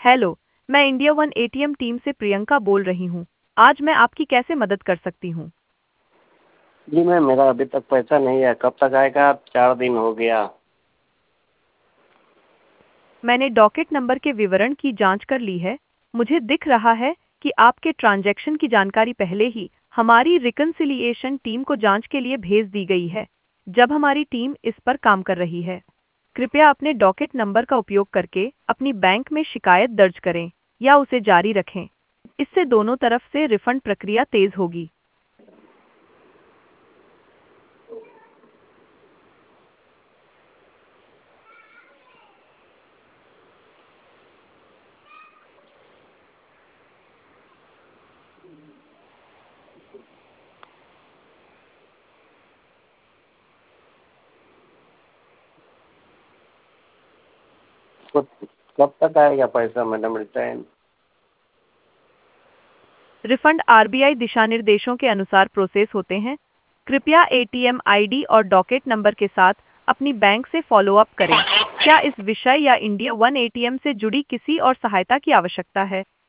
Hello, मैं India one ATM team से प्रियंका बोल रही हूँ। आज मैं आपकी कैसे मदद कर सकती हूँ? जी मैम, मेरा अभी तक पैसा नहीं आया। कब तक आएगा? 4 दिन हो गया। मैंने डॉकेट नंबर के विवरण की जांच कर ली है। मुझे दिख रहा है कि आपके ट्रांजैक्शन की जानकारी पहले ही हमारी रिकन्सिलिएशन टीम को जांच के लिए भेज दी गई है, जब हमारी टीम इस पर काम कर रही है। कृपया अपने डॉकेट नंबर का उपयोग करके अपनी बैंक में शिकायत दर्ज करें या उसे जारी रखें। इससे दोनों तरफ से रिफंड प्रक्रिया तेज होगी। कब कब तक आएगा पैसा मैडम रिटर्न? रिफंड आरबीआई दिशा निर्देशों के अनुसार प्रोसेस होते हैं। कृपया एटीएम आईडी और डॉकेट नंबर के साथ अपनी बैंक से फॉलो अप करें। क्या इस विषय या इंडिया वन एटीएम से जुड़ी किसी और सहायता की आवश्यकता है?